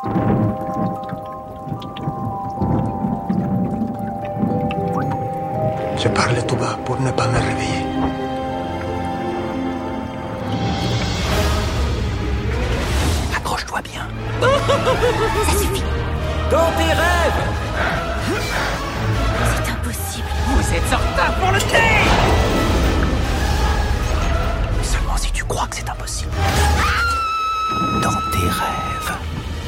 Je parle tout bas pour ne pas me réveiller. Accroche-toi bien. Ça suffit. Dans tes rêves! C'est impossible. Vous êtes en retard pour le thé! Seulement si tu crois que c'est impossible. Dans tes rêves.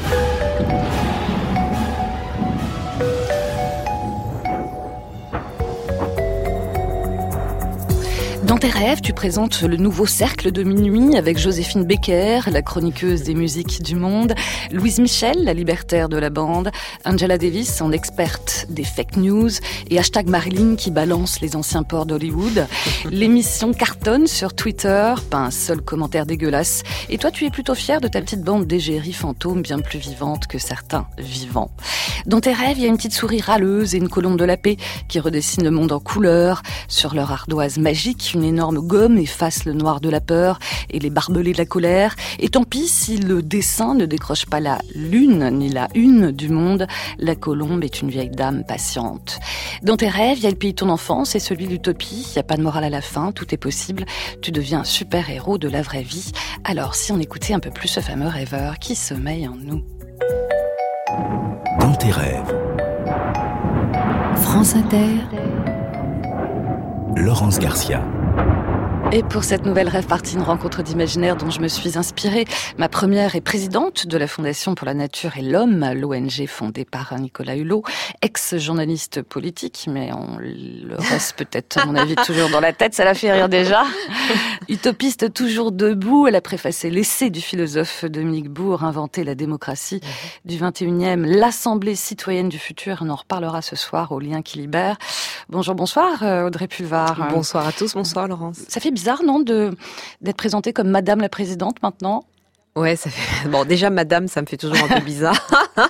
Dans tes rêves, tu présentes le nouveau cercle de minuit avec Joséphine Baker, la chroniqueuse des musiques du monde, Louise Michel, la libertaire de la bande, Angela Davis, en experte des fake news, et #Marilyn qui balance les anciens ports d'Hollywood. L'émission cartonne sur Twitter, pas un seul commentaire dégueulasse. Et toi, tu es plutôt fière de ta petite bande d'égéries fantômes bien plus vivantes que certains vivants. Dans tes rêves, il y a une petite souris râleuse et une colombe de la paix qui redessine le monde en couleurs. Sur leur ardoise magique, une énorme gomme efface le noir de la peur et les barbelés de la colère. Et tant pis si le dessin ne décroche pas la lune ni la une du monde, la colombe est une vieille dame patiente. Dans tes rêves, il y a le pays de ton enfance et celui de l'utopie. Il n'y a pas de morale à la fin, tout est possible. Tu deviens un super-héros de la vraie vie. Alors si on écoutait un peu plus ce fameux rêveur qui sommeille en nous. Dans tes rêves. France Inter. Laurence Garcia. Et pour cette nouvelle rêve partie, une rencontre d'imaginaire dont je me suis inspirée. Ma première est présidente de la Fondation pour la Nature et l'Homme, l'ONG fondée par Nicolas Hulot, ex-journaliste politique, mais on le reste peut-être, à mon avis, toujours dans la tête, ça la fait rire déjà. Utopiste toujours debout, elle a préfacé l'essai du philosophe Dominique Bourg, Inventer la démocratie du 21e, l'Assemblée citoyenne du futur. On en reparlera ce soir au Lien qui libère. Bonjour, bonsoir Audrey Pulvar. Bonsoir à tous, bonsoir Laurence. Ça fait bizarre, non, d'être présentée comme Madame la Présidente maintenant? Ouais, ça fait... Bon, déjà, madame, ça me fait toujours un peu bizarre.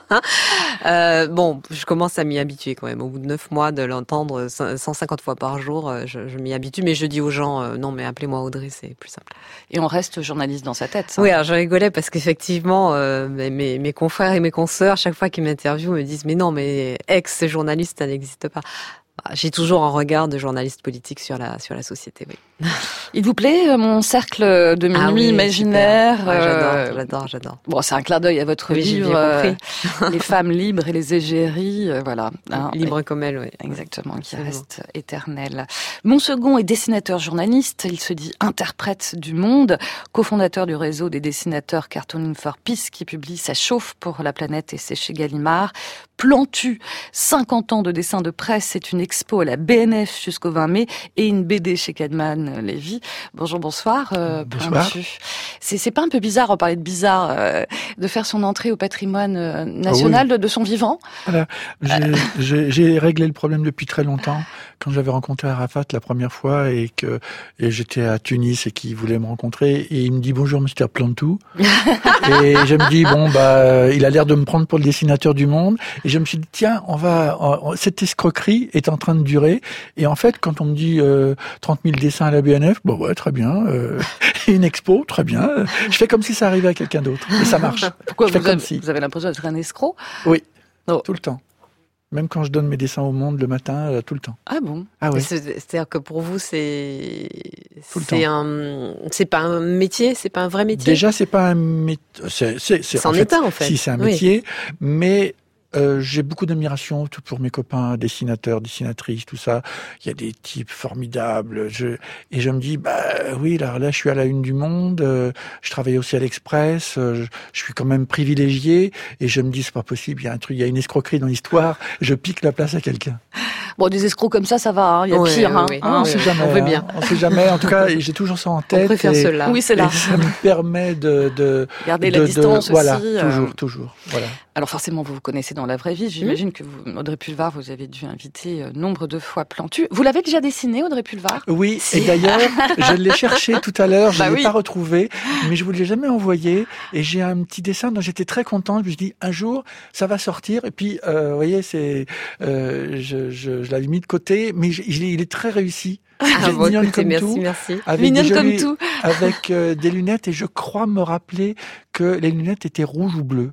Bon, je commence à m'y habituer quand même. Au bout de 9 mois de l'entendre 150 fois par jour, je m'y habitue. Mais je dis aux gens, non, mais appelez-moi Audrey, c'est plus simple. Et on reste journaliste dans sa tête, ça. Oui, alors je rigolais parce qu'effectivement, mes confrères et mes consoeurs, chaque fois qu'ils m'interviewent, me disent, mais non, mais ex-journaliste, ça n'existe pas. J'ai toujours un regard de journaliste politique sur la société, oui. Il vous plaît, mon cercle de minuit imaginaire? J'adore. Bon, c'est un clin d'œil à votre livre, Les femmes libres et les égéries, voilà. Libres comme elles, oui. Exactement, qui reste éternel. Mon second est dessinateur journaliste, il se dit interprète du monde, cofondateur du réseau des dessinateurs Cartooning for Peace, qui publie Ça chauffe pour la planète et c'est chez Gallimard. Plantu, 50 ans de dessin de presse, c'est une expo à la BNF jusqu'au 20 mai et une BD chez Cadman Lévy. Bonjour, bonsoir. Bonsoir. C'est pas un peu bizarre, on parlait de bizarre, de faire son entrée au patrimoine national de son vivant? Voilà. J'ai réglé le problème depuis très longtemps. Quand j'avais rencontré Arafat la première fois et j'étais à Tunis et qu'il voulait me rencontrer et il me dit bonjour Mr. Plantou. Et je me dis il a l'air de me prendre pour le dessinateur du monde. Et je me suis dit tiens, cette escroquerie est en train de durer. Et en fait, quand on me dit 30 000 dessins à la BNF, bon ouais, très bien. Une expo, très bien. Je fais comme si ça arrivait à quelqu'un d'autre. Et ça marche. Pourquoi vous avez l'impression d'être un escroc? Oui, tout le temps. Même quand je donne mes dessins au monde le matin, tout le temps. Ah bon? Ah oui. C'est-à-dire que pour vous, c'est pas un métier, c'est pas un vrai métier. Déjà, c'est pas un métier. C'en est un en fait. Si, c'est un métier, mais j'ai beaucoup d'admiration pour mes copains dessinateurs, dessinatrices, tout ça. Il y a des types formidables. Et je me dis, oui, là, je suis à la une du Monde. Je travaille aussi à l'Express. Je suis quand même privilégié. Et je me dis, c'est pas possible. Il y a une escroquerie dans l'histoire. Je pique la place à quelqu'un. Bon, des escrocs comme ça va. Hein. Il y a pire. Oui. On sait jamais. On veut bien. On sait jamais. En tout cas, j'ai toujours ça en tête. On préfère cela. Oui, c'est là. Et ça me permet de garder la distance aussi. Voilà, toujours. Voilà. Alors forcément, vous vous connaissez dans la vraie vie. J'imagine que vous, Audrey Pulvar, vous avez dû inviter nombre de fois Plantu. Vous l'avez déjà dessiné, Audrey Pulvar? Oui, et d'ailleurs, je l'ai cherché tout à l'heure, je ne l'ai pas retrouvé, mais je vous l'ai jamais envoyé. Et j'ai un petit dessin dont j'étais très content. Je me suis dit, un jour, ça va sortir. Et puis, vous voyez, je l'avais mis de côté, mais il est très réussi. Mignonne comme tout. Merci. Mignonne comme tout. Avec des lunettes, et je crois me rappeler que les lunettes étaient rouges ou bleues.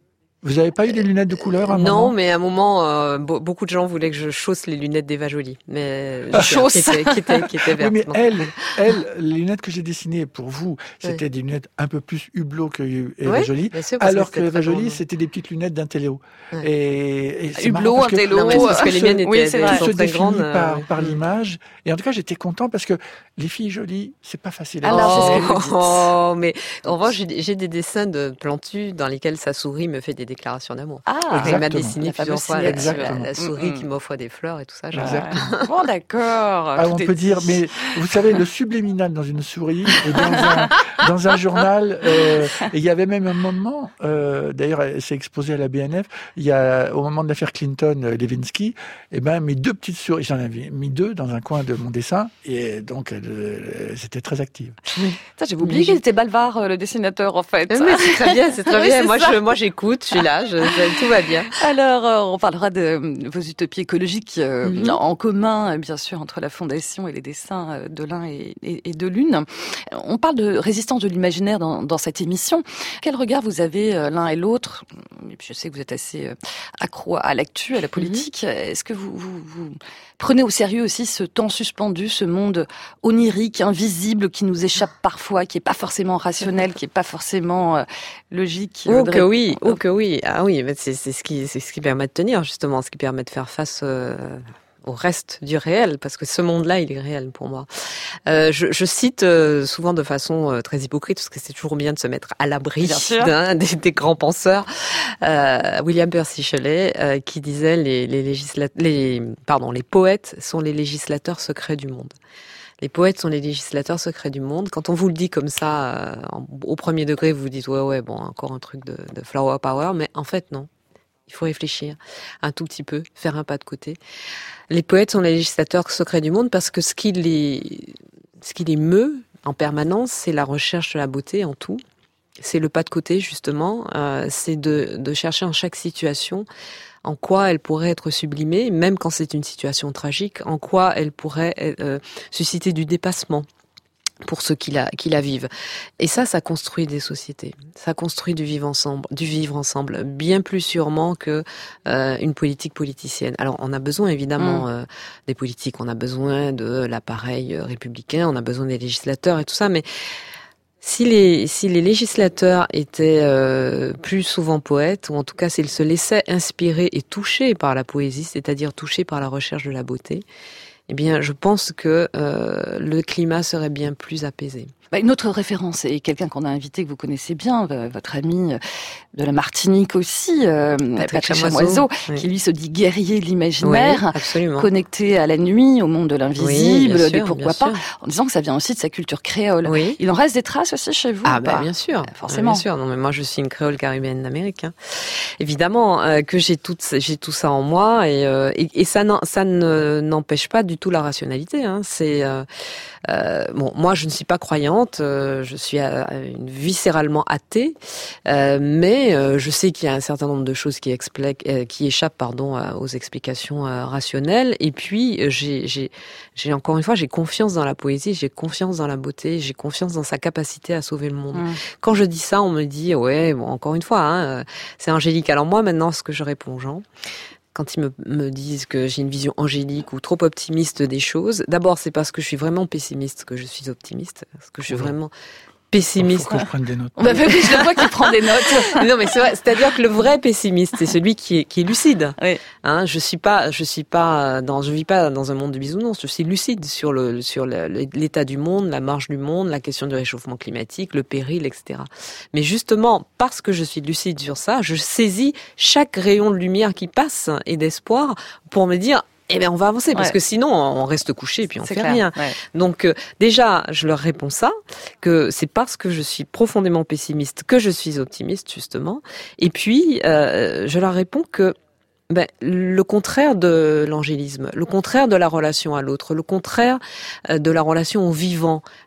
Vous avez pas eu des lunettes de couleur à un moment? Non, mais à un moment, beaucoup de gens voulaient que je chausse les lunettes d'Eva Joly. Mais Chausse qui était vertes. Oui, mais les lunettes que j'ai dessinées pour vous, c'était des lunettes un peu plus hublot que Eva Joly, bien sûr, parce alors que c'était Eva très Joly, bon. c'était des petites lunettes d'intello. Ouais. Et c'est Hublot, marrant parce que intello, Non, mais parce que les miennes étaient oui, c'est vrai. tout se très définit grandes. par l'image. Et en tout cas, j'étais content parce que les filles jolies, c'est pas facile à Alors, dessiner. c'est ce que vous dites. Oh, mais en revanche, j'ai des dessins de Plantu dans lesquels sa souris me fait des déclarations d'amour. Ah, Il m'a Exactement. dessiné La plusieurs fameuse fois Exactement. la souris qui m'offre des fleurs et tout ça. Exactement. Bon, d'accord. Ah, Tout on est peut dit. dire, mais vous savez, le subliminal dans une souris et dans un journal. Et il y avait même un moment, d'ailleurs, c'est exposé à la BNF. Il y a au moment de l'affaire Clinton-Lewinsky, eh ben mes 2 petites souris, j'en avais mis 2 dans un coin de mon dessin, et donc c'était très active. Ça, j'avais oublié qu'il était Balvar, le dessinateur, en fait. Mais c'est très bien, c'est très Oui, bien. c'est ça. Moi, j'écoute, je suis là, tout va bien. Alors, on parlera de vos utopies écologiques en commun, bien sûr, entre la Fondation et les dessins de l'un et de l'une. On parle de résistance de l'imaginaire dans cette émission. Quel regard vous avez l'un et l'autre? Je sais que vous êtes assez accro à l'actu, à la politique. Est-ce que vous prenez au sérieux aussi ce temps suspendu, ce monde onirique, invisible, qui nous échappe parfois, qui est pas forcément rationnel, qui est pas forcément logique? Oh que oui. Ah oui, mais c'est ce qui permet de tenir, justement, ce qui permet de faire face au reste du réel, parce que ce monde-là, il est réel pour moi. Je cite souvent de façon très hypocrite, parce que c'est toujours bien de se mettre à l'abri des grands penseurs. William Percy Shelley, qui disait les poètes sont les législateurs secrets du monde. Les poètes sont les législateurs secrets du monde. Quand on vous le dit comme ça, au premier degré, vous vous dites ouais, bon, encore un truc de flower power, mais en fait non. Il faut réfléchir un tout petit peu, faire un pas de côté. Les poètes sont les législateurs secrets du monde parce que ce qui les meut en permanence, c'est la recherche de la beauté en tout. C'est le pas de côté, justement. C'est de chercher en chaque situation en quoi elle pourrait être sublimée, même quand c'est une situation tragique, en quoi elle pourrait susciter du dépassement pour ceux qui la vivent. Et ça construit des sociétés. Ça construit du vivre ensemble, bien plus sûrement que une politique politicienne. Alors, on a besoin évidemment des politiques, on a besoin de l'appareil républicain, on a besoin des législateurs et tout ça, mais si les législateurs étaient plus souvent poètes, ou en tout cas s'ils se laissaient inspirer et toucher par la poésie, c'est-à-dire toucher par la recherche de la beauté, eh bien, je pense que le climat serait bien plus apaisé. Une autre référence, et quelqu'un qu'on a invité, que vous connaissez bien, votre ami de la Martinique aussi, Patrick Chamoiseau, qui lui se dit guerrier de l'imaginaire, connecté à la nuit, au monde de l'invisible, des pourquoi pas, en disant que ça vient aussi de sa culture créole. Oui. Il en reste des traces aussi chez vous? Ah bien sûr, forcément. Bien sûr. Non, mais moi je suis une créole caribéenne d'Amérique. Évidemment que j'ai tout ça en moi, et ça n'empêche pas du tout la rationalité. C'est bon, moi je ne suis pas croyante. Je suis viscéralement athée, mais je sais qu'il y a un certain nombre de choses qui échappent aux explications rationnelles. Et puis j'ai encore une fois, j'ai confiance dans la poésie, j'ai confiance dans la beauté, j'ai confiance dans sa capacité à sauver le monde. Quand je dis ça, on me dit ouais, bon, encore une fois, c'est angélique. Alors moi maintenant, ce que je réponds aux gens, quand ils me disent que j'ai une vision angélique ou trop optimiste des choses, d'abord c'est parce que je suis vraiment pessimiste que je suis optimiste, parce que je suis vraiment pessimiste. Il faut que je prenne des notes. Je le vois qui prend des notes. Non, mais c'est vrai. C'est-à-dire que le vrai pessimiste, c'est celui qui est lucide. Oui. Je vis pas dans un monde de bisounours. Je suis lucide sur l'état du monde, la marche du monde, la question du réchauffement climatique, le péril, etc. Mais justement, parce que je suis lucide sur ça, je saisis chaque rayon de lumière qui passe et d'espoir pour me dire, eh bien, on va avancer, parce que sinon, on reste couché et puis on fait rien. Ouais. Donc, déjà, je leur réponds ça, que c'est parce que je suis profondément pessimiste que je suis optimiste, justement. Et puis, je leur réponds que le contraire de l'angélisme, le contraire de la relation à l'autre, le contraire de la relation au vivant,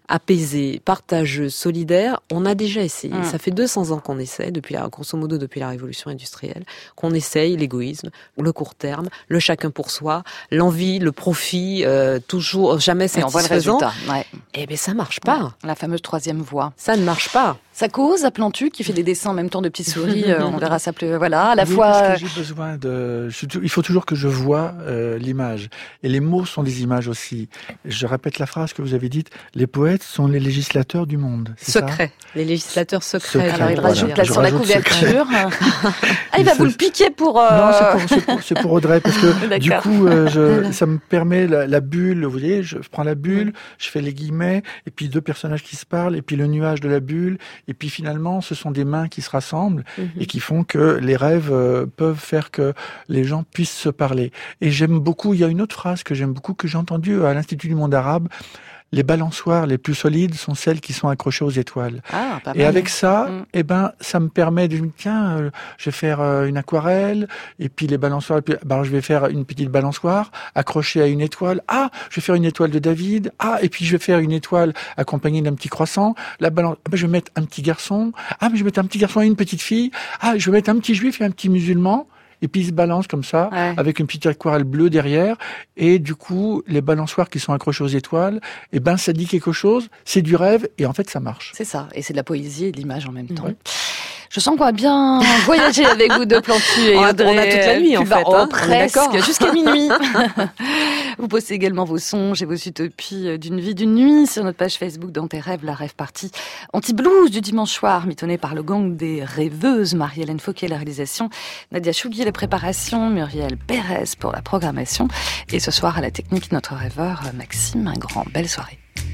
apaisée, partageuse, solidaire, on a déjà essayé. Ça fait 200 ans qu'on essaie, grosso modo depuis la révolution industrielle, qu'on essaye l'égoïsme, le court terme, le chacun pour soi, l'envie, le profit, toujours jamais satisfaisant. Et on voit le résultat. Ouais. Eh bien, ça marche pas. La fameuse troisième voie. Ça ne marche pas. Ça cause à Plantu, qui fait des dessins en même temps de petites souris, on verra ça plus, voilà, à la oui, fois. Parce que j'ai besoin il faut toujours que je vois l'image. Et les mots sont des images aussi. Je répète la phrase que vous avez dite, les poètes sont les législateurs du monde. Secret. Les législateurs secrets. Alors il voilà. rajoute là sur la couverture. Il va vous le piquer pour... Non, c'est pour Audrey, parce que du coup, ça me permet la bulle, vous voyez, je prends la bulle, je fais les guillemets, et puis deux personnages qui se parlent, et puis le nuage de la bulle, et puis finalement, ce sont des mains qui se rassemblent et qui font que les rêves peuvent faire que les gens puissent se parler. Et j'aime beaucoup, il y a une autre phrase que j'aime beaucoup, que j'ai entendue à l'Institut du monde arabe. Les balançoires les plus solides sont celles qui sont accrochées aux étoiles. Ah, pas mal. Et avec ça, ça me permet de me dire, tiens, je vais faire une aquarelle, et puis les balançoires, alors je vais faire une petite balançoire accrochée à une étoile. Ah, je vais faire une étoile de David. Ah, et puis je vais faire une étoile accompagnée d'un petit croissant. Je vais mettre un petit garçon. Ah, mais je vais mettre un petit garçon et une petite fille. Ah, je vais mettre un petit juif et un petit musulman. Et puis ils se balancent comme ça, avec une petite aquarelle bleue derrière. Et du coup, les balançoires qui sont accrochés aux étoiles, ça dit quelque chose, c'est du rêve, et en fait, ça marche. C'est ça, et c'est de la poésie et de l'image en même temps. Je sens qu'on va bien voyager avec vous deux, Plantu et Audrey. On a toute la nuit, en fait. Presque, jusqu'à minuit. Vous postez également vos songes et vos utopies d'une vie, d'une nuit sur notre page Facebook Dans tes rêves, la rêve partie anti-blues du dimanche soir, mitonnée par le gang des rêveuses, Marie-Hélène Fauquier la réalisation, Nadia Chougui la préparation, Muriel Pérez pour la programmation. Et ce soir, à la technique, notre rêveur Maxime. Un grand belle soirée.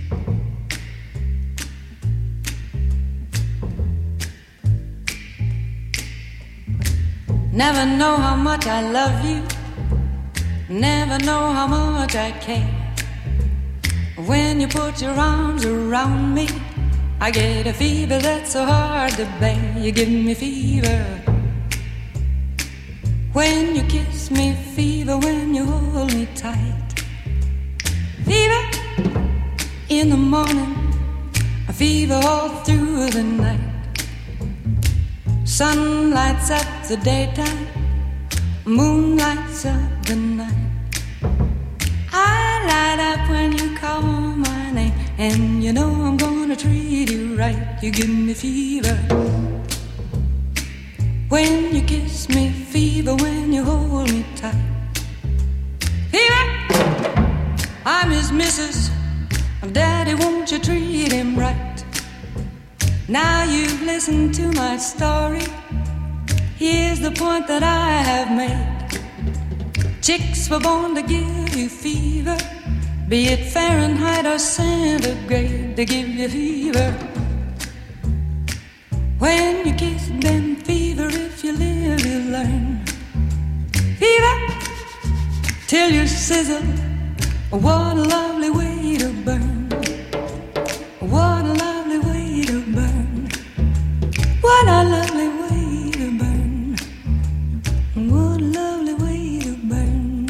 Never know how much I love you. Never know how much I care. When you put your arms around me, I get a fever that's so hard to bear. You give me fever when you kiss me, fever when you hold me tight. Fever in the morning, a fever all through the night. Sun lights up the daytime, moon lights up the night. I light up when you call my name, and you know I'm gonna treat you right. You give me fever when you kiss me, fever when you hold me tight. Fever, I'm his missus, Daddy, won't you treat him right? Now you've listened to my story. Here's the point that I have made. Chicks were born to give you fever, be it Fahrenheit or centigrade. They give you fever when you kiss them, fever if you live you learn. Fever till you sizzle. What a lovely way to burn. What a lovely way to burn. What a lovely way to burn. What a lovely way to burn.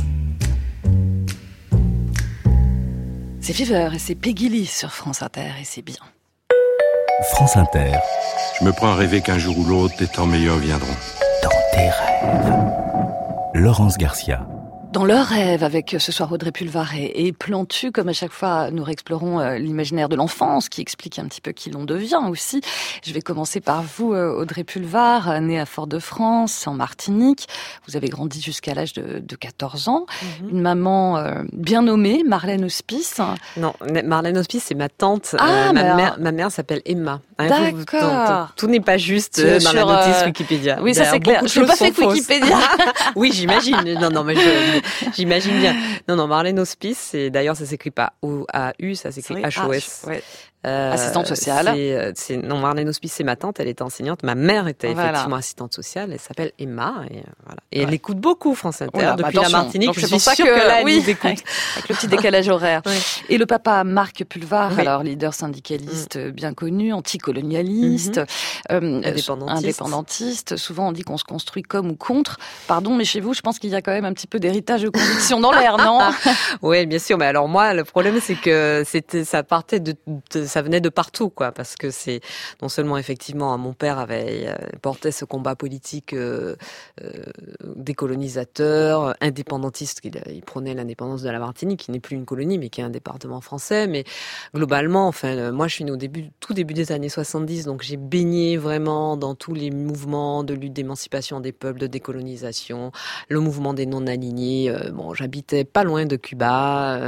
C'est Fever et c'est Peggy Lee sur France Inter et c'est bien. France Inter. Je me prends à rêver qu'un jour ou l'autre, des temps meilleurs viendront. Dans tes rêves. Laurence Garcia. Dans leur rêve, avec ce soir Audrey Pulvar et Plantu, comme à chaque fois, nous réexplorons l'imaginaire de l'enfance, qui explique un petit peu qui l'on devient aussi. Je vais commencer par vous, Audrey Pulvar, née à Fort-de-France, en Martinique. Vous avez grandi jusqu'à l'âge de 14 ans. Une maman bien nommée, Marlène Hospice. Non, Marlène Hospice, c'est ma tante. Ah, ma mère s'appelle Emma. D'accord. Tout n'est pas juste Marlène Hospice Wikipédia. Oui, ça c'est clair. Je n'ai pas fait Wikipédia. Oui, j'imagine. Non, mais j'imagine bien. Non, Marlène Hospice, d'ailleurs, ça s'écrit pas O-A-U, ça s'écrit H-O-S. Ouais. Assistante sociale. Non, Marlène Hospice, c'est ma tante, elle était enseignante. Ma mère était effectivement assistante sociale. Elle s'appelle Emma. Et elle écoute beaucoup France Inter depuis la Martinique. Donc, je suis sûre que là, elle nous écoute. Avec le petit décalage horaire. Oui. Et le papa Marc Pulvar, alors leader syndicaliste bien connu, anticolonialiste, indépendantiste. Souvent, on dit qu'on se construit comme ou contre. Pardon, mais chez vous, je pense qu'il y a quand même un petit peu d'héritage de conviction dans l'air, non? Oui, bien sûr. Mais alors moi, le problème, c'est que ça partait ça venait de partout, quoi, parce que c'est non seulement effectivement mon père portait ce combat politique décolonisateur, indépendantiste, il prônait l'indépendance de la Martinique, qui n'est plus une colonie, mais qui est un département français. Mais globalement, moi, je suis née tout début des années 70, donc j'ai baigné vraiment dans tous les mouvements de lutte d'émancipation des peuples, de décolonisation, le mouvement des non-alignés. J'habitais pas loin de Cuba.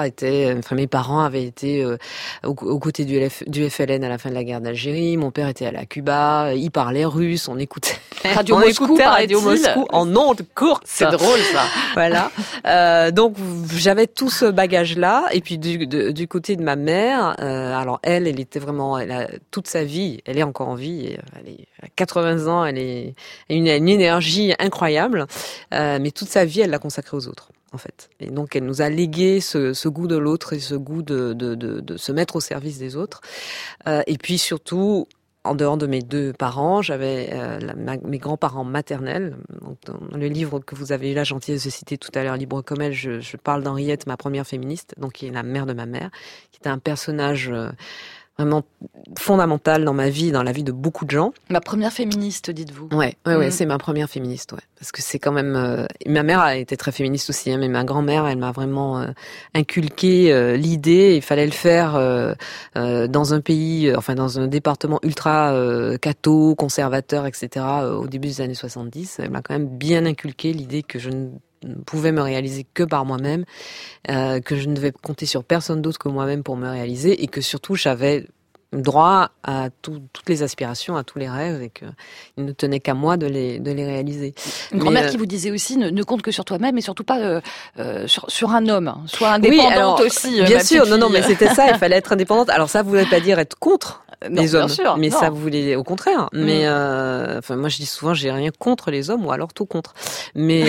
Mes parents avaient été aux côtés du FLN à la fin de la guerre d'Algérie. Mon père était allé à Cuba, il parlait russe, on écoutait Radio Moscou en ondes courtes. C'est drôle, ça. Voilà. Donc j'avais tout ce bagage-là. Et puis du côté de ma mère, alors elle était vraiment, toute sa vie, elle est encore en vie. Elle est à 80 ans, elle a une énergie incroyable. Mais toute sa vie, elle l'a consacrée aux autres, en fait. Et donc, elle nous a légué ce goût de l'autre et ce goût de se mettre au service des autres. Et puis surtout, en dehors de mes deux parents, j'avais mes grands-parents maternels. Donc, dans le livre que vous avez eu la gentillesse de citer tout à l'heure, Libre comme elle, je parle d'Henriette, ma première féministe, donc qui est la mère de ma mère, qui était un personnage vraiment fondamental dans ma vie, dans la vie de beaucoup de gens. Ma première féministe, dites-vous. Ouais, c'est ma première féministe, ouais. Parce que c'est quand même... ma mère a été très féministe aussi, hein, mais ma grand-mère, elle m'a vraiment inculqué l'idée, il fallait le faire dans un pays, dans un département ultra catho, conservateur, etc., au début des années 70. Elle m'a quand même bien inculqué l'idée que je ne pouvais me réaliser que par moi-même, que je ne devais compter sur personne d'autre que moi-même pour me réaliser, et que surtout j'avais droit à toutes les aspirations, à tous les rêves, et qu'il ne tenait qu'à moi de les réaliser. Une grand-mère qui vous disait aussi ne compte que sur toi-même et surtout pas sur un homme, sois indépendante aussi. Bien sûr, non, mais c'était ça, il fallait être indépendante. Alors ça voulait pas dire être contre les hommes, mais ça voulait au contraire. Mais moi je dis souvent j'ai rien contre les hommes, ou alors tout contre. Mais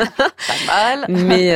pas mal. Mais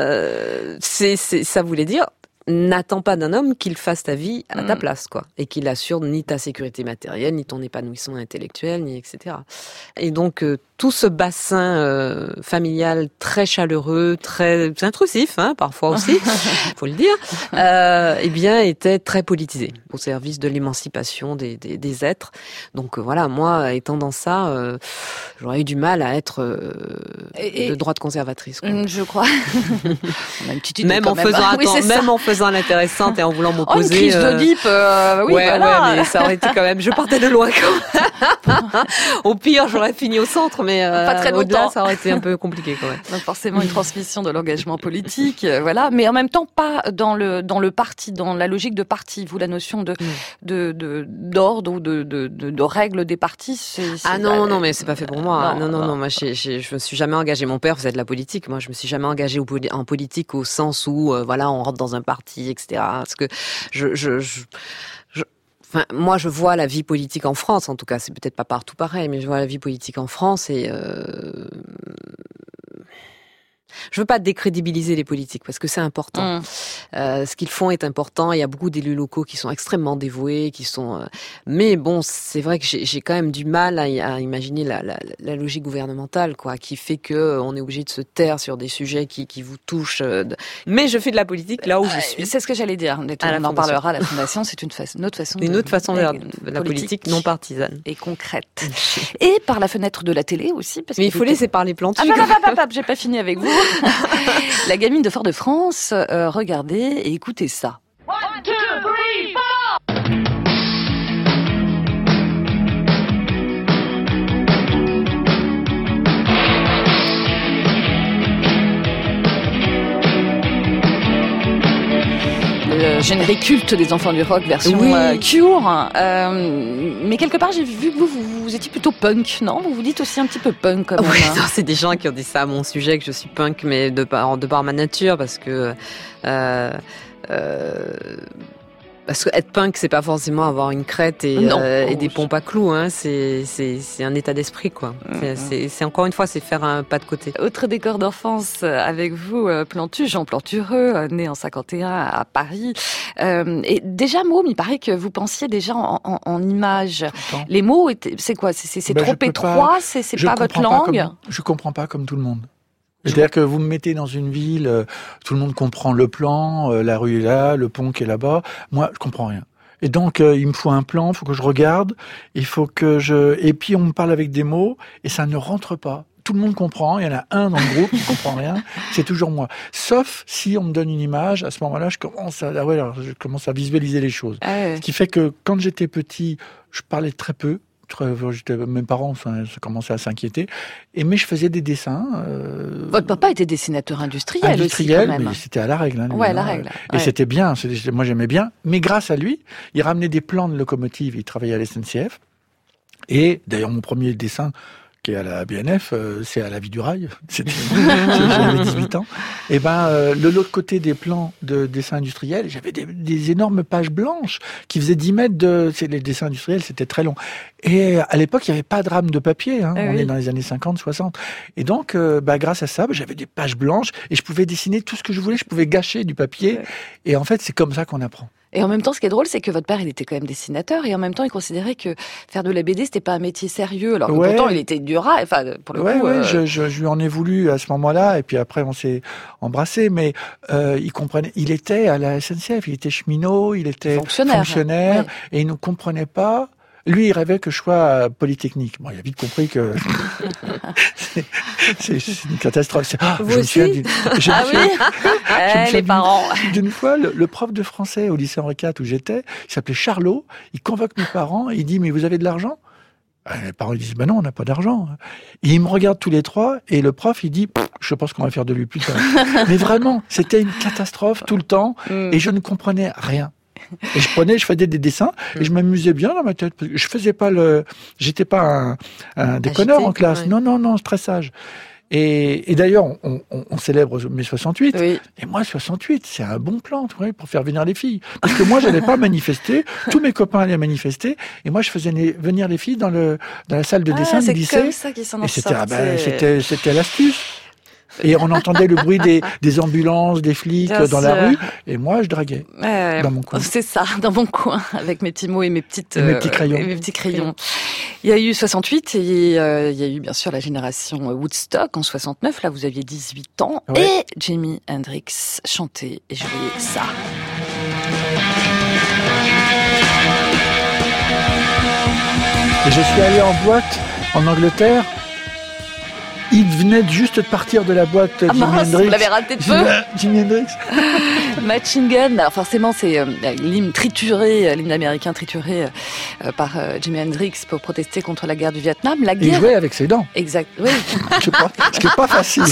ça voulait dire n'attends pas d'un homme qu'il fasse ta vie à ta place, quoi, et qu'il assure ni ta sécurité matérielle, ni ton épanouissement intellectuel, ni etc. Et donc tout ce bassin familial très chaleureux, très intrusif, hein, parfois aussi, faut le dire, était très politisé au service de l'émancipation des êtres. Donc voilà, moi, étant dans ça, j'aurais eu du mal à être de droite conservatrice, quoi. Je crois. On a une petite idée même en faisant l'intéressante et en voulant m'opposer. Une crise d'Oedipe, voilà. Mais ça aurait été quand même. Je partais de loin, quand même. Au pire, j'aurais fini au centre, mais pas très au-delà, ça aurait été un peu compliqué, quand même. Donc forcément une transmission de l'engagement politique, voilà. Mais en même temps, pas dans le parti, dans la logique de parti. Vous, la notion d'ordre ou de règles des partis, non, mais c'est pas fait pour moi. Non. Moi, je me suis jamais engagée. Mon père faisait de la politique. Moi, je me suis jamais engagée en politique au sens où, on rentre dans un parti, etc. Parce que moi, je vois la vie politique en France, en tout cas, c'est peut-être pas partout pareil, mais je vois la vie politique en France et je veux pas décrédibiliser les politiques parce que c'est important. Ce qu'ils font est important. Il y a beaucoup d'élus locaux qui sont extrêmement dévoués, mais bon, c'est vrai que j'ai quand même du mal à imaginer la logique gouvernementale, quoi, qui fait que on est obligé de se taire sur des sujets qui vous touchent. Mais je fais de la politique là où je suis. C'est ce que j'allais dire. On en parlera à la Fondation. C'est une autre façon de faire de la politique non partisane et concrète. Et par la fenêtre de la télé aussi. Mais il faut laisser parler Plantu. J'ai pas fini avec vous. La gamine de Fort-de-France, regardez et écoutez ça. 1, 2, 3, 4. Générique culte des Enfants du Rock version Cure. Mais quelque part, j'ai vu que vous étiez plutôt punk, non? Vous vous dites aussi un petit peu punk, quand même. Oui, non, c'est des gens qui ont dit ça à mon sujet, que je suis punk, mais de par ma nature, parce que Parce que être punk, c'est pas forcément avoir une crête et des pompes à clous, hein. C'est un état d'esprit, quoi. C'est encore une fois, c'est faire un pas de côté. Autre décor d'enfance avec vous, Plantu, Jean Plantureux, né en 51 à Paris. Et déjà, Môme, il paraît que vous pensiez déjà en images. Les mots, c'est quoi? C'est trop étroit? C'est pas votre langue? Je comprends pas comme tout le monde. C'est-à-dire que vous me mettez dans une ville, tout le monde comprend le plan, la rue est là, le pont qui est là-bas. Moi, je comprends rien. Et donc, il me faut un plan, il faut que je regarde, et puis on me parle avec des mots, et ça ne rentre pas. Tout le monde comprend, il y en a un dans le groupe qui comprend rien, c'est toujours moi. Sauf si on me donne une image, à ce moment-là, je commence à visualiser les choses. Ce qui fait que quand j'étais petit, je parlais très peu. Mes parents commençaient à s'inquiéter, mais je faisais des dessins. Votre papa était dessinateur industriel aussi, quand même. Mais c'était à la règle. Ouais, la règle. Et c'était bien, moi j'aimais bien. Mais grâce à lui, il ramenait des plans de locomotives, il travaillait à la SNCF. Et d'ailleurs, mon premier dessin, qui est à la BNF, c'est à la vie du rail. J'avais 18 ans. Et l'autre côté des plans de dessin industriel, j'avais des énormes pages blanches qui faisaient 10 mètres les dessins industriels, c'était très long. Et à l'époque, il n'y avait pas de rame de papier, hein. On est dans les années 50, 60. Et donc, grâce à ça, j'avais des pages blanches et je pouvais dessiner tout ce que je voulais, je pouvais gâcher du papier. Et en fait, c'est comme ça qu'on apprend. Et en même temps, ce qui est drôle, c'est que votre père, il était quand même dessinateur, et en même temps, il considérait que faire de la BD, c'était pas un métier sérieux, alors que pourtant, il était dur, enfin, pour le coup. Je lui en ai voulu à ce moment-là, et puis après, on s'est embrassés, mais il comprenait. Il était à la SNCF, il était cheminot, il était fonctionnaire et il ne comprenait pas. Lui, il rêvait que je sois Polytechnique. Bon, il a vite compris que c'est une catastrophe. Vous aussi les parents. D'une fois, le prof de français au lycée Henri IV où j'étais, il s'appelait Charlot, il convoque mes parents, il dit « Mais vous avez de l'argent ?» Les parents ils disent non, on n'a pas d'argent. Et ils me regardent tous les trois et le prof il dit je pense qu'on va faire de lui plus tard. Mais vraiment, c'était une catastrophe tout le temps et je ne comprenais rien. Et je faisais des dessins et je m'amusais bien dans ma tête. Je faisais pas j'étais pas un déconneur en classe. Non, très sage. Et d'ailleurs, on célèbre mes 68. Oui. Et moi, 68, c'est un bon plan, pour faire venir les filles. Parce que moi, j'allais pas manifester. Tous mes copains allaient manifester. Et moi, je faisais venir les filles dans la salle de dessin du lycée. C'est comme ça qu'ils s'en sortent. C'était l'astuce. Et on entendait le bruit des ambulances, des flics dans la rue. Et moi, je draguais dans mon coin. C'est ça, dans mon coin, avec mes petits mots et mes petits crayons. Et mes petits crayons. Il y a eu 68 et il y a eu bien sûr la génération Woodstock en 69. Là, vous aviez 18 ans. Ouais. Et Jimi Hendrix chantait et jouait ça. Et je suis allé en boîte en Angleterre. Il venait juste de partir de la boîte Jimi Hendrix. Vous l'avez raté de peu. Jimi Hendrix. Machine Gun. Alors forcément, c'est l'hymne américain trituré par Jimi Hendrix pour protester contre la guerre du Vietnam. Il jouait avec ses dents. Exact. Oui. Ce qui n'est pas facile.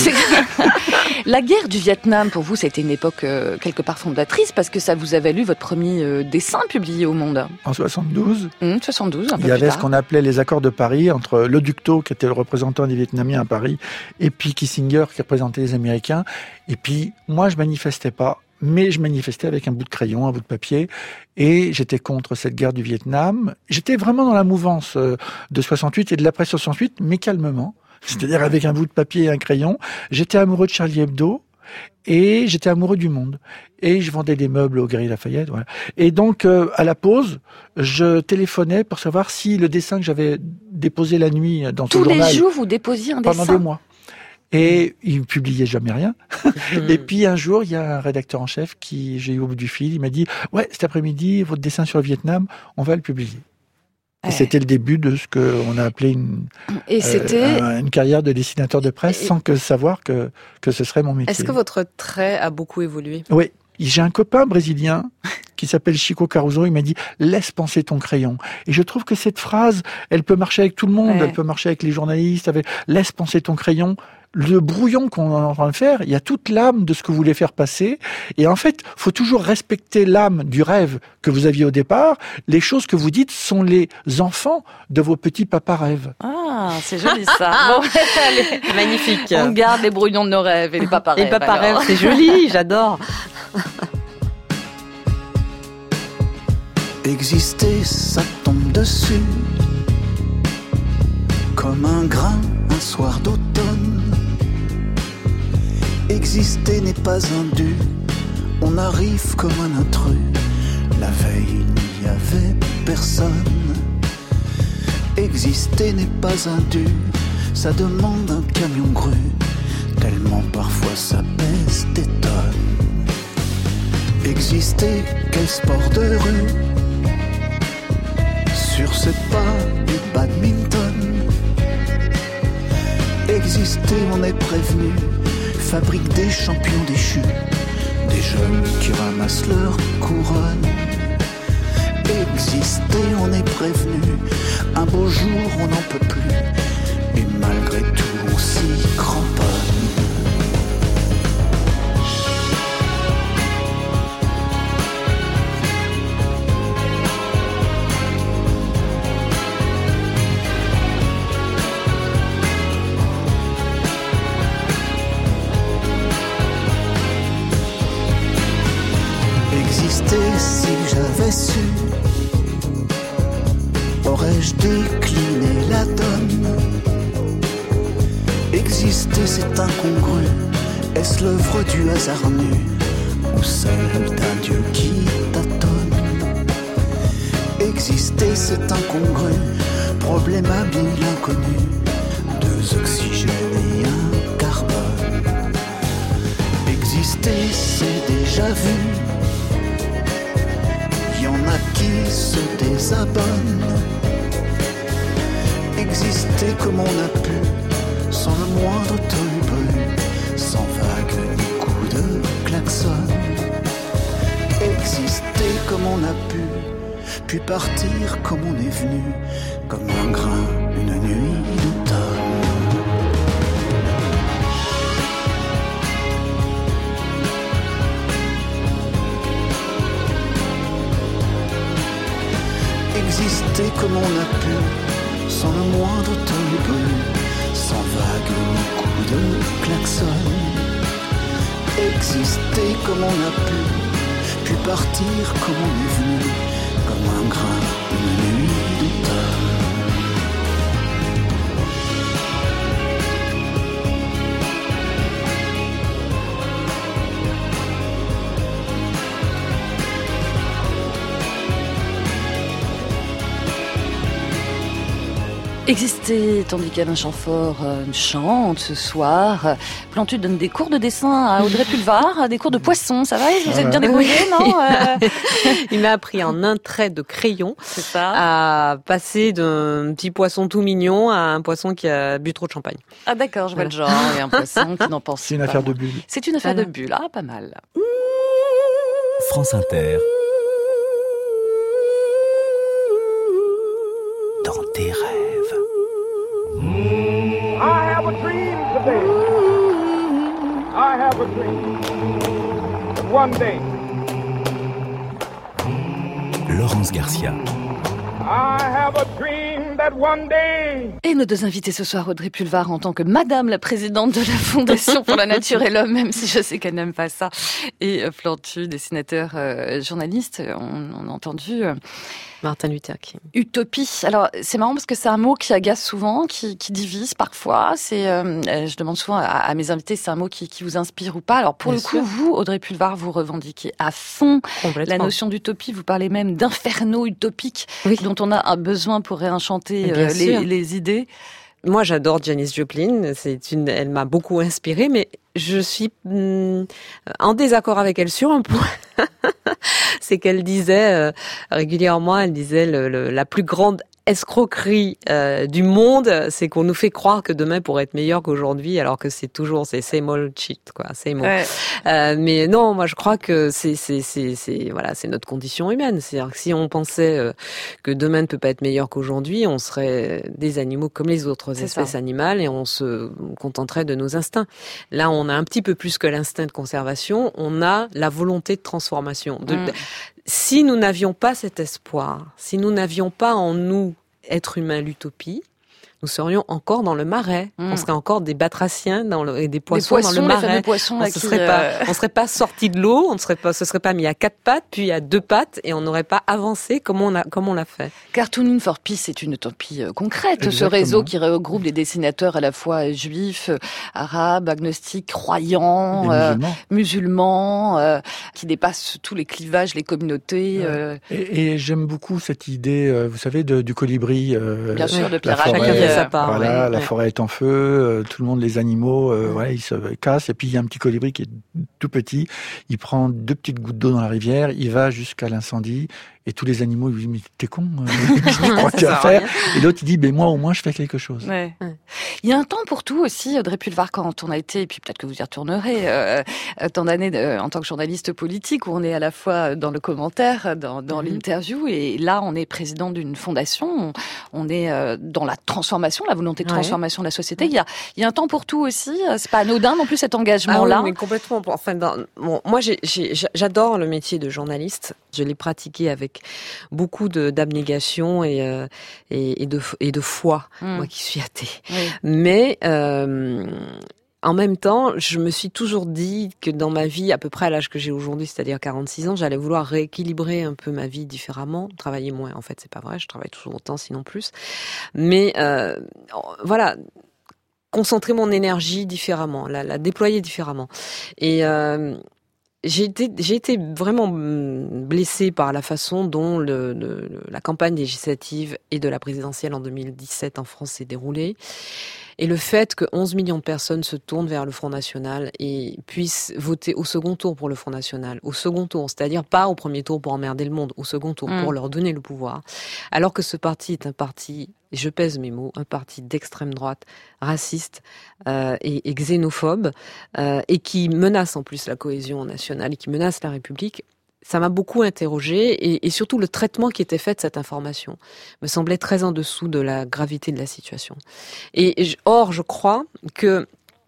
La guerre du Vietnam, pour vous, ça a été une époque quelque part fondatrice parce que ça vous a valu votre premier dessin publié au monde. En 72. 72, un peu plus tard. Il y avait ce qu'on appelait les accords de Paris entre Le Ducteau, qui était le représentant des Vietnamiens à Paris, et puis Kissinger, qui représentait les Américains. Et puis, moi, je manifestais pas, mais je manifestais avec un bout de crayon, un bout de papier, et j'étais contre cette guerre du Vietnam. J'étais vraiment dans la mouvance de 68 et de l'après 68, mais calmement. C'est-à-dire avec un bout de papier et un crayon. J'étais amoureux de Charlie Hebdo, et j'étais amoureux du monde. Et je vendais des meubles au Galeries Lafayette, voilà. Et donc, à la pause, je téléphonais pour savoir si le dessin que j'avais déposé la nuit dans ce journal... Tous les jours, vous déposiez un dessin? Pendant 2 mois. Et il ne publiait jamais rien. Et puis un jour, il y a un rédacteur en chef j'ai eu au bout du fil, il m'a dit « Ouais, cet après-midi, votre dessin sur le Vietnam, on va le publier. » Et c'était le début de ce qu'on a appelé une carrière de dessinateur de presse sans savoir que ce serait mon métier. Est-ce que votre trait a beaucoup évolué? Oui. J'ai un copain brésilien qui s'appelle Chico Caruso, il m'a dit « Laisse penser ton crayon ». Et je trouve que cette phrase, elle peut marcher avec tout le monde, elle peut marcher avec les journalistes, « Laisse penser ton crayon ». Le brouillon qu'on est en train de faire, il y a toute l'âme de ce que vous voulez faire passer. Et en fait, faut toujours respecter l'âme du rêve que vous aviez au départ. Les choses que vous dites sont les enfants de vos petits papas rêves. Ah, c'est joli ça. Bon, allez. Magnifique. On garde les brouillons de nos rêves et les papas rêves. Les papas rêves, c'est joli, j'adore. Exister, ça tombe dessus, comme un grain, un soir d'automne. Exister n'est pas un dû, on arrive comme un intrus. La veille, il n'y avait personne. Exister n'est pas un dû, ça demande un camion grue, tellement parfois ça pèse des tonnes. Exister, quel sport de rue, sur ses pas du badminton. Exister, on est prévenu, fabrique des champions déchus, des jeunes qui ramassent leur couronne. Exister, on est prévenu, un beau jour on n'en peut plus, et malgré tout on s'y cramponne. Si j'avais su, aurais-je décliné la donne. Exister c'est incongru, est-ce l'œuvre du hasard nu, ou celle d'un dieu qui tâtonne. Exister c'est incongru, problème habile inconnu, deux oxygènes et un carbone. Exister c'est déjà vu, y en a qui se désabonnent. Exister comme on a pu, sans le moindre tohu-bohu, sans vague ni coup de klaxon. Exister comme on a pu, puis partir comme on est venu, comme un grain, une nuit d'automne. Exister comme on a pu, sans le moindre tohu-bohu, sans vague ni coup de klaxon. Exister comme on a pu, puis partir comme on est venu, comme un grain, une nuit d'automne. Exister, tandis qu'Alain Chamfort chante ce soir. Plantu donne des cours de dessin à Audrey Pulvar, des cours de poisson, ça va? Vous êtes bien débrouillés, non? Il m'a appris en un trait de crayon à passer d'un petit poisson tout mignon à un poisson qui a bu trop de champagne. Ah d'accord, je vois le genre, et un poisson qui n'en pense pas. C'est une affaire de bulle. C'est une affaire de bulle, ah pas mal. France Inter. Dans tes rêves. I have a dream today. I have a dream. One day. Laurence Garcia. I have a dream that one day. Et nos deux invités ce soir, Audrey Pulvar en tant que Madame la Présidente de la Fondation pour la Nature et l'Homme, même si je sais qu'elle n'aime pas ça, et Plantu, dessinateur, journaliste. On a entendu Martin Luther King. Utopie. Alors, c'est marrant parce que c'est un mot qui agace souvent, qui divise parfois. C'est, je demande souvent à mes invités, c'est un mot qui vous inspire ou pas. Alors, pour le coup, vous, Audrey Pulvar, vous revendiquez à fond la notion d'utopie. Vous parlez même d'inferno utopique dont on a un besoin pour réenchanter les idées. Moi, j'adore Janis Joplin. Elle m'a beaucoup inspirée, mais je suis en désaccord avec elle sur un point. C'est qu'elle disait régulièrement, la plus grande escroquerie du monde, c'est qu'on nous fait croire que demain pourrait être meilleur qu'aujourd'hui, alors que c'est same old shit, quoi, same old. Mais non, moi je crois que c'est notre condition humaine. C'est-à-dire que si on pensait que demain ne peut pas être meilleur qu'aujourd'hui, on serait des animaux comme les autres espèces animales et on se contenterait de nos instincts. Là, on a un petit peu plus que l'instinct de conservation, on a la volonté de transformation. Si nous n'avions pas cet espoir, si nous n'avions pas en nous, être humain, l'utopie, nous serions encore dans le marais. On serait encore des batraciens et des poissons dans le les marais. fameux poissons, On serait pas sortis de l'eau, se serait pas mis à 4 pattes, puis à 2 pattes, et on n'aurait pas avancé comme on l'a fait. Cartooning for Peace, c'est une utopie concrète. Exactement. Ce réseau qui regroupe des dessinateurs à la fois juifs, arabes, agnostiques, croyants, musulmans, qui dépassent tous les clivages, les communautés. Et j'aime beaucoup cette idée, vous savez, du colibri. Bien sûr, de Pierre Chacun fait sa part. Voilà, la forêt est en feu, tout le monde, les animaux, ils se cassent. Et puis il y a un petit colibri qui est tout petit. Il prend 2 petites gouttes d'eau dans la rivière, il va jusqu'à l'incendie. Et tous les animaux, ils lui disent, mais t'es con, je crois que tu vas faire. Et l'autre, il dit, mais moi, au moins, je fais quelque chose. Ouais. Il y a un temps pour tout aussi, Audrey Pulvar, quand on a été, et puis peut-être que vous y retournerez, tant d'années en tant que journaliste politique, où on est à la fois dans le commentaire, dans l'interview, et là, on est président d'une fondation, on est dans la transformation, la volonté de transformation de la société. Il y a un temps pour tout aussi, c'est pas anodin non plus cet engagement-là. Ah oui, mais complètement. Enfin, moi, j'adore le métier de journaliste. Je l'ai pratiqué avec beaucoup d'abnégation et de foi, moi qui suis athée. Oui. Mais en même temps, je me suis toujours dit que dans ma vie, à peu près à l'âge que j'ai aujourd'hui, c'est-à-dire 46 ans, j'allais vouloir rééquilibrer un peu ma vie différemment, travailler moins. En fait, c'est pas vrai, je travaille toujours autant, sinon plus. Mais voilà, concentrer mon énergie différemment, la déployer différemment. Et j'ai été vraiment blessée par la façon dont la campagne législative et de la présidentielle en 2017 en France s'est déroulée. Et le fait que 11 millions de personnes se tournent vers le Front National et puissent voter au second tour pour le Front National, au second tour, c'est-à-dire pas au premier tour pour emmerder le monde, au second tour pour leur donner le pouvoir, alors que ce parti est un parti, je pèse mes mots, un parti d'extrême droite, raciste et xénophobe, et qui menace en plus la cohésion nationale et qui menace la République. Ça m'a beaucoup interrogée et surtout le traitement qui était fait de cette information me semblait très en dessous de la gravité de la situation. Or, je crois que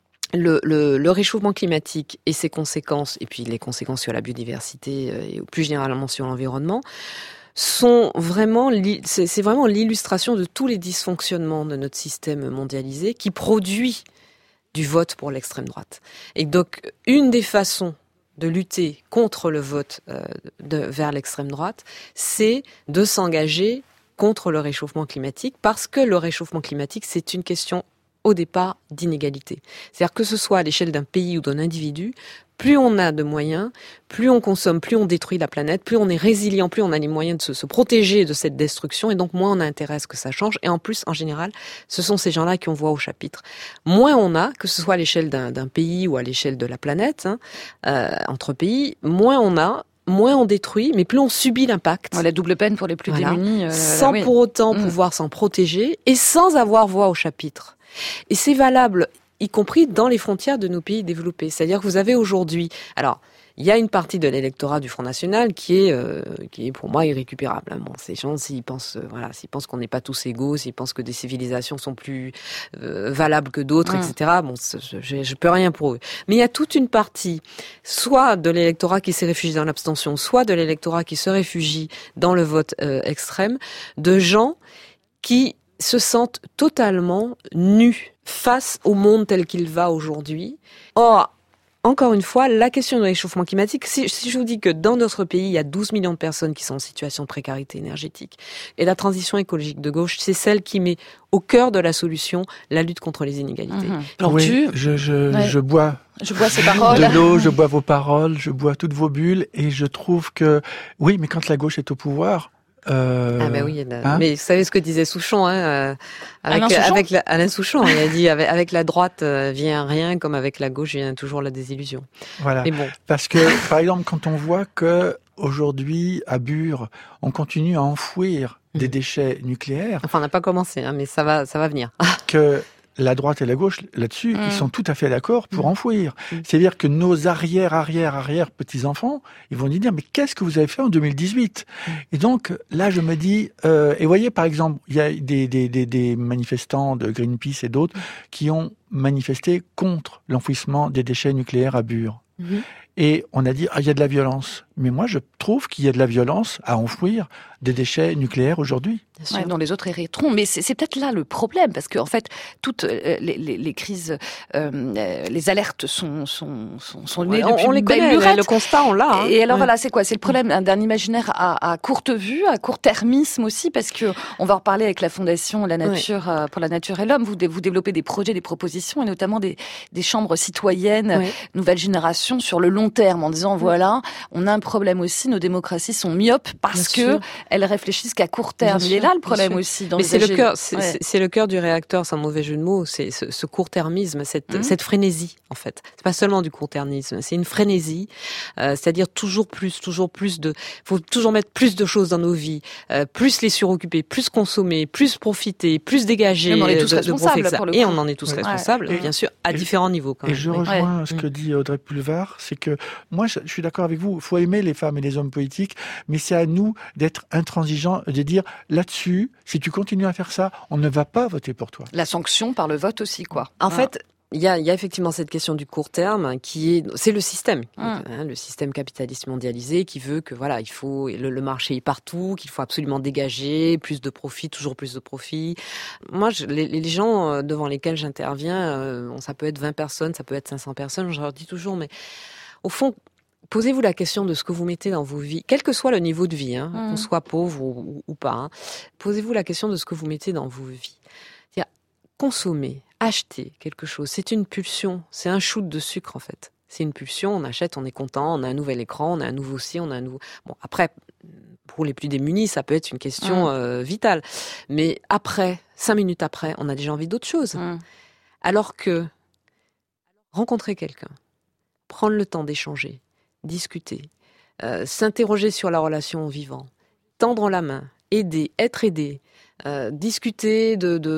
le réchauffement climatique et ses conséquences, et puis les conséquences sur la biodiversité et plus généralement sur l'environnement, c'est vraiment l'illustration de tous les dysfonctionnements de notre système mondialisé qui produit du vote pour l'extrême droite. Et donc, une des façons de lutter contre le vote vers l'extrême droite, c'est de s'engager contre le réchauffement climatique, parce que le réchauffement climatique, c'est une question au départ d'inégalité. C'est-à-dire que ce soit à l'échelle d'un pays ou d'un individu, plus on a de moyens, plus on consomme, plus on détruit la planète, plus on est résilient, plus on a les moyens de se protéger de cette destruction, et donc moins on a intérêt à ce que ça change. Et en plus, en général, ce sont ces gens-là qui ont voix au chapitre. Moins on a, que ce soit à l'échelle d'un pays ou à l'échelle de la planète, entre pays, moins on a, moins on détruit, mais plus on subit l'impact. La double peine pour les plus démunis. Sans pour autant pouvoir s'en protéger et sans avoir voix au chapitre. Et c'est valable, y compris dans les frontières de nos pays développés. C'est-à-dire que vous avez aujourd'hui... Alors, il y a une partie de l'électorat du Front National qui est pour moi irrécupérable. Bon, ces gens, s'ils pensent qu'on n'est pas tous égaux, s'ils pensent que des civilisations sont plus valables que d'autres, etc. Bon, je peux rien pour eux. Mais il y a toute une partie, soit de l'électorat qui s'est réfugié dans l'abstention, soit de l'électorat qui se réfugie dans le vote extrême, de gens qui se sentent totalement nus face au monde tel qu'il va aujourd'hui. Or, encore une fois, la question du réchauffement climatique, si je vous dis que dans notre pays, il y a 12 millions de personnes qui sont en situation de précarité énergétique, et la transition écologique de gauche, c'est celle qui met au cœur de la solution la lutte contre les inégalités. Oui, je bois. Je bois ces paroles. De l'eau, je bois vos paroles, je bois toutes vos bulles, et je trouve que, oui, mais quand la gauche est au pouvoir, oui, mais vous savez ce que disait Souchon, Alain Souchon, il a dit avec la droite vient rien, comme avec la gauche vient toujours la désillusion. Voilà. Mais bon. Parce que, par exemple, quand on voit que aujourd'hui à Bure, on continue à enfouir des déchets nucléaires. Enfin, on n'a pas commencé, mais ça va venir. Que la droite et la gauche, là-dessus, ils sont tout à fait d'accord pour enfouir. C'est-à-dire que nos arrière petits-enfants, ils vont dire, mais qu'est-ce que vous avez fait en 2018 ? Et donc, là, je me dis, et voyez, par exemple, il y a des manifestants de Greenpeace et d'autres qui ont manifesté contre l'enfouissement des déchets nucléaires à Bure. Et on a dit, il y a de la violence. Mais moi, je trouve qu'il y a de la violence à enfouir des déchets nucléaires aujourd'hui. Ouais, dont les autres hériteront. Mais c'est peut-être là le problème, parce que en fait, toutes les crises, les alertes sont nées depuis on les connaît, le constat, on l'a. Hein. Et alors voilà, c'est quoi? C'est le problème d'un imaginaire à courte vue, à court-termisme aussi, parce que on va en reparler avec la Fondation La Nature pour la Nature et l'Homme. Vous développez des projets, des propositions, et notamment des chambres citoyennes, nouvelle génération, sur le long terme, en disant voilà, on a un problème aussi, nos démocraties sont myopes parce que elles réfléchissent qu'à court terme. Il est là le problème aussi. Mais c'est le cœur du réacteur, sans mauvais jeu de mots, c'est ce court-termisme, cette frénésie, en fait. C'est pas seulement du court-termisme, c'est une frénésie, c'est-à-dire toujours plus faut toujours mettre plus de choses dans nos vies, plus les suroccuper, plus consommer, plus profiter, plus dégager de profits. Et on en est tous responsables, bien sûr, à différents niveaux quand même. Et je rejoins ce que dit Audrey Pulvar, c'est que moi, je suis d'accord avec vous, il faut aimer les femmes et les hommes politiques, mais c'est à nous d'être intransigeants, de dire là-dessus, si tu continues à faire ça, on ne va pas voter pour toi. La sanction par le vote aussi, quoi. En fait, il y a effectivement cette question du court terme c'est le système, le système capitaliste mondialisé qui veut que voilà, il faut le marché est partout, qu'il faut absolument dégager plus de profit, toujours plus de profit. Moi, les gens devant lesquels j'interviens, ça peut être 20 personnes, ça peut être 500 personnes, je leur dis toujours, mais au fond, posez-vous la question de ce que vous mettez dans vos vies, quel que soit le niveau de vie, qu'on soit pauvre ou pas. Posez-vous la question de ce que vous mettez dans vos vies. C'est-à-dire, consommer, acheter quelque chose, c'est une pulsion, c'est un shoot de sucre en fait. C'est une pulsion, on achète, on est content, on a un nouvel écran, on a un nouveau on a un nouveau... Bon, après, pour les plus démunis, ça peut être une question vitale. Mais après, 5 minutes après, on a déjà envie d'autre chose. Alors que rencontrer quelqu'un, prendre le temps d'échanger, discuter, s'interroger sur la relation au vivant, tendre la main, aider, être aidé, discuter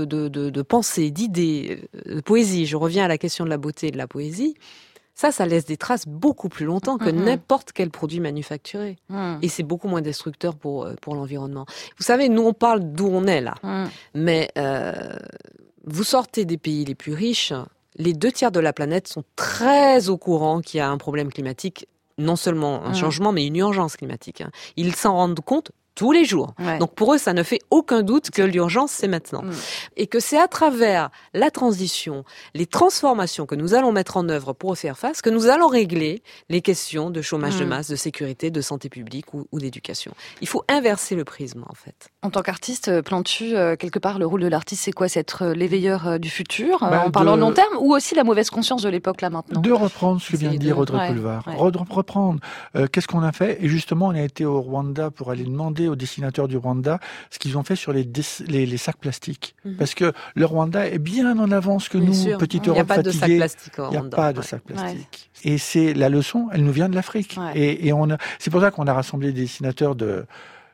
de pensée, d'idées, de poésie. Je reviens à la question de la beauté et de la poésie. Ça laisse des traces beaucoup plus longtemps que n'importe quel produit manufacturé. Et c'est beaucoup moins destructeur pour l'environnement. Vous savez, nous on parle d'où on est là. Mais vous sortez des pays les plus riches, les 2/3 de la planète sont très au courant qu'il y a un problème climatique, non seulement un changement, mais une urgence climatique. Ils s'en rendent compte tous les jours. Donc pour eux, ça ne fait aucun doute que l'urgence, c'est maintenant. Et que c'est à travers la transition, les transformations que nous allons mettre en œuvre pour faire face, que nous allons régler les questions de chômage de masse, de sécurité, de santé publique ou d'éducation. Il faut inverser le prisme, en fait. En tant qu'artiste, Plantu, quelque part, le rôle de l'artiste, c'est quoi? C'est être l'éveilleur du futur, en parlant de long terme, ou aussi la mauvaise conscience de l'époque, là, maintenant? De reprendre ce que vient de dire Audrey Pulvar. Reprendre. Qu'est-ce qu'on a fait? Et justement, on a été au Rwanda pour aller demander aux dessinateurs du Rwanda ce qu'ils ont fait sur les sacs plastiques. Parce que le Rwanda est bien en avance que nous, petite Europe fatiguée. Il n'y a pas de sacs plastiques. Et c'est la leçon, elle nous vient de l'Afrique. Et c'est pour ça qu'on a rassemblé des dessinateurs de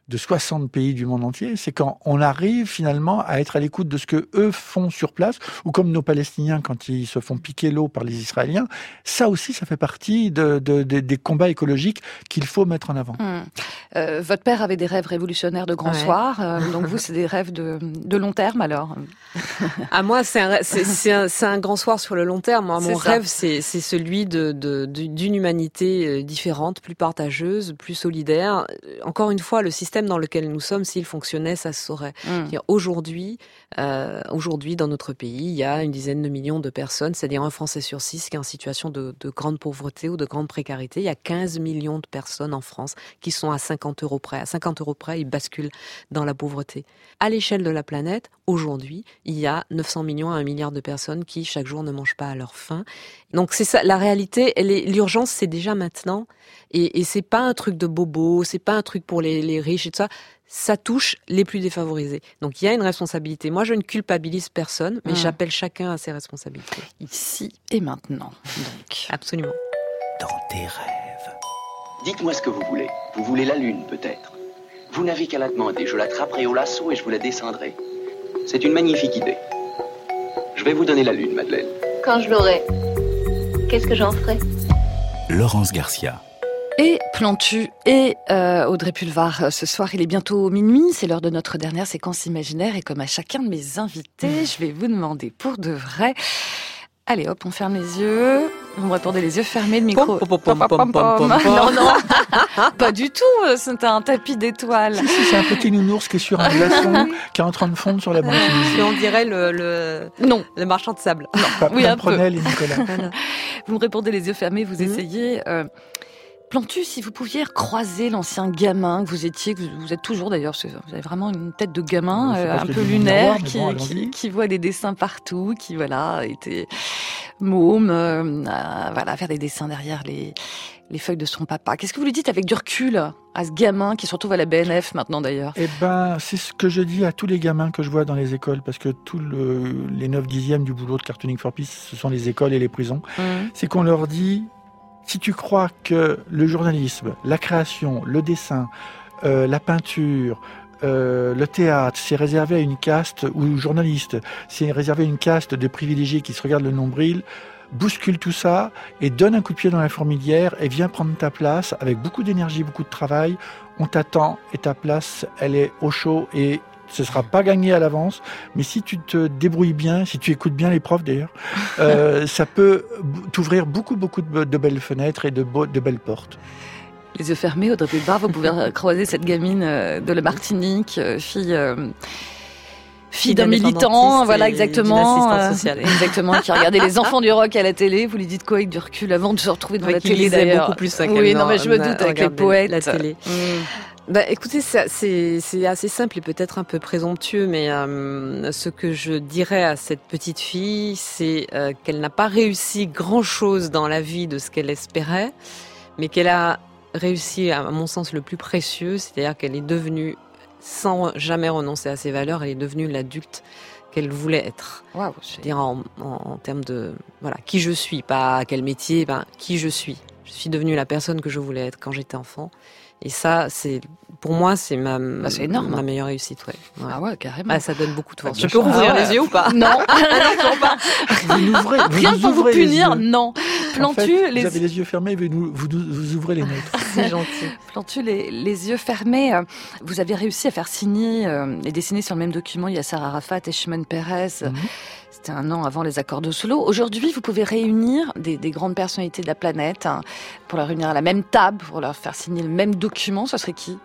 60 pays du monde entier, c'est quand on arrive finalement à être à l'écoute de ce que eux font sur place, ou comme nos Palestiniens quand ils se font piquer l'eau par les Israéliens, ça aussi, ça fait partie des combats écologiques qu'il faut mettre en avant. Votre père avait des rêves révolutionnaires de grand soir, donc vous, c'est des rêves de long terme alors? Moi, c'est un grand soir sur le long terme. Moi, mon rêve, c'est celui d'une humanité différente, plus partageuse, plus solidaire. Encore une fois, le système dans lequel nous sommes, s'il fonctionnait, ça se saurait. Aujourd'hui, dans notre pays, il y a une dizaine de millions de personnes, c'est-à-dire un Français sur 6 qui est en situation de grande pauvreté ou de grande précarité. Il y a 15 millions de personnes en France qui sont à 50 € près. À 50 € près, ils basculent dans la pauvreté. À l'échelle de la planète, aujourd'hui, il y a 900 millions à 1 milliard de personnes qui, chaque jour, ne mangent pas à leur faim. Donc c'est ça, la réalité, l'urgence, c'est déjà maintenant. Et c'est pas un truc de bobo, c'est pas un truc pour les riches et tout ça. Ça touche les plus défavorisés. Donc il y a une responsabilité. Moi, je ne culpabilise personne, mais j'appelle chacun à ses responsabilités. Ici et maintenant, donc. Absolument. Dans tes rêves. Dites-moi ce que vous voulez. Vous voulez la lune, peut-être. Vous n'avez qu'à la demander. Je l'attraperai au lasso et je vous la descendrai. C'est une magnifique idée. Je vais vous donner la lune, Madeleine. Quand je l'aurai, qu'est-ce que j'en ferai? Laurence Garcia. Et Plantu et Audrey Pulvar, ce soir il est bientôt minuit, c'est l'heure de notre dernière séquence imaginaire et comme à chacun de mes invités, je vais vous demander pour de vrai, allez hop, on ferme les yeux, Vous me répondez les yeux fermés, le micro. Non, non, pas du tout. C'est un tapis d'étoiles. Si, c'est un petit nounours qui est sur un glaçon, qui est en train de fondre sur la banquise. Et on dirait le marchand de sable. Oui, un peu. Prenel et Nicolas. Voilà. Vous me répondez les yeux fermés, vous essayez. Plantu, si vous pouviez recroiser l'ancien gamin que vous étiez, que vous êtes toujours d'ailleurs, vous avez vraiment une tête de gamin un peu lunaire, qui voit des dessins partout, qui était môme, faire des dessins derrière les feuilles de son papa. Qu'est-ce que vous lui dites avec du recul à ce gamin qui se retrouve à la BNF maintenant d'ailleurs? C'est ce que je dis à tous les gamins que je vois dans les écoles, parce que tous les 9/10 du boulot de Cartooning for Peace, ce sont les écoles et les prisons. C'est qu'on leur dit, si tu crois que le journalisme, la création, le dessin, la peinture, le théâtre, c'est réservé à une caste, ou journaliste, c'est réservé à une caste de privilégiés qui se regardent le nombril, bouscule tout ça et donne un coup de pied dans la fourmilière et viens prendre ta place avec beaucoup d'énergie, beaucoup de travail. On t'attend et ta place, elle est au chaud et ce sera pas gagné à l'avance, mais si tu te débrouilles bien, si tu écoutes bien les profs d'ailleurs, ça peut t'ouvrir beaucoup de belles fenêtres et de belles portes. Les yeux fermés, Audrey Pulvar, vous pouvez croiser cette gamine de la Martinique, fille d'un militant, voilà exactement, exactement, qui regardait les enfants du rock à la télé. Vous lui dites quoi avec du recul avant de se retrouver dans la télé d'ailleurs? Beaucoup plus. Oui, non mais je me doute avec les poètes. La télé. Écoutez, c'est assez simple et peut-être un peu présomptueux, mais ce que je dirais à cette petite fille, c'est qu'elle n'a pas réussi grand-chose dans la vie de ce qu'elle espérait, mais qu'elle a réussi, à mon sens, le plus précieux, c'est-à-dire qu'elle est devenue, sans jamais renoncer à ses valeurs, elle est devenue l'adulte qu'elle voulait être. Wow, je veux dire en termes de qui je suis, pas quel métier, qui je suis. Je suis devenue la personne que je voulais être quand j'étais enfant. Et ça, pour moi, c'est ma meilleure réussite, ouais. Ah ouais, carrément. Ça donne beaucoup de force. Je peux rouvrir les yeux ou pas? Non. Rien pour vous punir, non. Plantu, vous avez les yeux fermés, vous ouvrez les nôtres. C'est gentil. Plantu, les yeux fermés. Vous avez réussi à faire signer et dessiner sur le même document Yasser Arafat et Shimon Peres. C'était un an avant les accords d'Oslo. Aujourd'hui, vous pouvez réunir des grandes personnalités de la planète pour les réunir à la même table, pour leur faire signer le même document. Ce serait qui?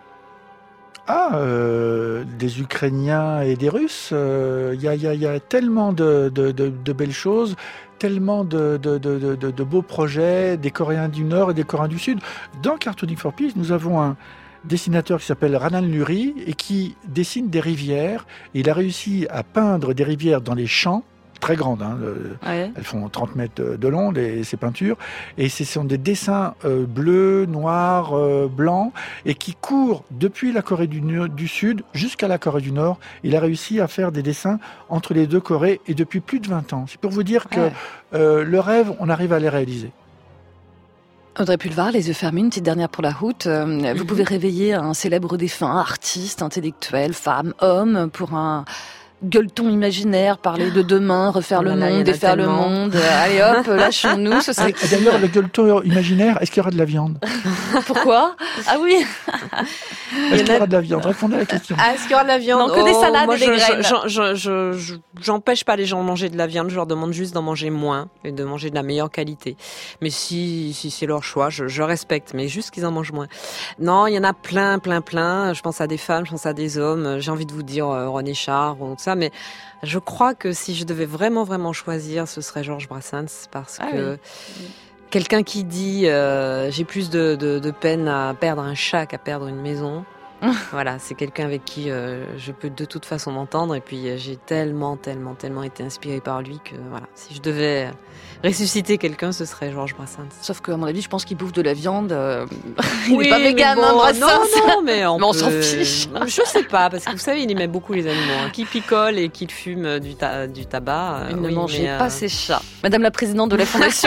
Des Ukrainiens et des Russes. Il y a tellement de belles choses, tellement de beaux projets, des Coréens du Nord et des Coréens du Sud. Dans Cartooning for Peace, nous avons un dessinateur qui s'appelle Ranan Luri et qui dessine des rivières. Il a réussi à peindre des rivières dans les champs, très grandes, elles font 30 mètres de long, ces peintures, et ce sont des dessins bleus, noirs, blancs, et qui courent depuis la Corée du Sud jusqu'à la Corée du Nord. Il a réussi à faire des dessins entre les deux Corées, et depuis plus de 20 ans. C'est pour vous dire que le rêve, on arrive à les réaliser. Audrey Pulvar, les yeux fermés, une petite dernière pour la route. Vous pouvez réveiller un célèbre défunt, artiste, intellectuel, femme, homme, pour un gueuleton imaginaire, parler de demain, refaire le monde, défaire le monde. Allez hop, lâchons-nous. Ce serait... D'ailleurs, le gueuleton imaginaire, est-ce qu'il y aura de la viande? Pourquoi? Ah oui. Est-ce qu'il y aura de la viande? Répondez à la question. Est-ce qu'il y aura de la viande? Non, que des salades et des graines. J'empêche pas les gens de manger de la viande, je leur demande juste d'en manger moins et de manger de la meilleure qualité. Mais si c'est leur choix, je respecte, mais juste qu'ils en mangent moins. Non, il y en a plein. Je pense à des femmes, je pense à des hommes. J'ai envie de vous dire René Char ou tout ça, mais je crois que si je devais vraiment choisir, ce serait Georges Brassens, parce que quelqu'un qui dit j'ai plus de peine à perdre un chat qu'à perdre une maison. Voilà, c'est quelqu'un avec qui je peux de toute façon m'entendre, et puis j'ai tellement été inspirée par lui que voilà, si je devais ressusciter quelqu'un, ce serait Georges Brassens. Sauf qu'à mon avis, je pense qu'il bouffe de la viande. Il n'est pas vegan, Brassens. Non, mais on s'en fiche. Je sais pas, parce que vous savez, il aimait beaucoup les animaux, qui picolent et qui fument du tabac. Il ne mangeait pas ses chats. Madame la présidente de la Fondation.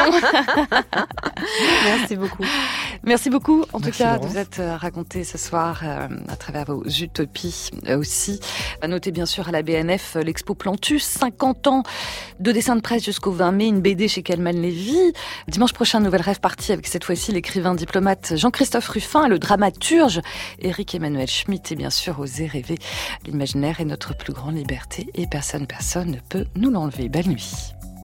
Merci beaucoup. Merci beaucoup. En tout cas, Laurence. vous êtes raconté ce soir à travers vos utopies aussi. À noter bien sûr à la BNF l'expo Plantu, 50 ans de dessin de presse jusqu'au 20 mai, une BD chez Calman Lévy. Dimanche prochain, nouvelle rêve partie avec cette fois-ci l'écrivain diplomate Jean-Christophe Ruffin et le dramaturge Éric-Emmanuel Schmitt, et bien sûr Oser rêver. L'imaginaire est notre plus grande liberté et personne ne peut nous l'enlever. Belle nuit.